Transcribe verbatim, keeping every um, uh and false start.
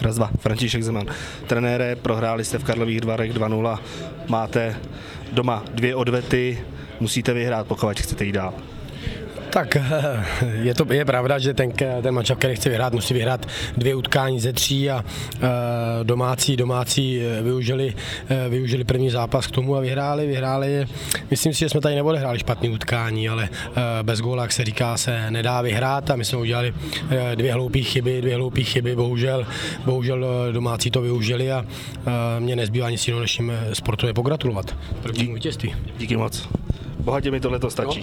Raz, dva. František Zeman. Trenére, prohráli jste v Karlových Varech dva nula. Máte doma dvě odvety, musíte vyhrát, pokud chcete jít dál. Tak je to je pravda, že ten, ten mančav, který chce vyhrát, musí vyhrát dvě utkání ze tří a domácí domácí využili, využili první zápas k tomu a vyhráli, vyhráli. Myslím si, že jsme tady neodehráli špatný utkání, ale bez góla, jak se říká, se nedá vyhrát a my jsme udělali dvě hloupé chyby, dvě hloupé chyby, bohužel, bohužel domácí to využili a mě nezbývá nic jiného, než jim sportově pogratulovat prvnímu vítězství. Díky moc. Bohatě mi tohle to stačí.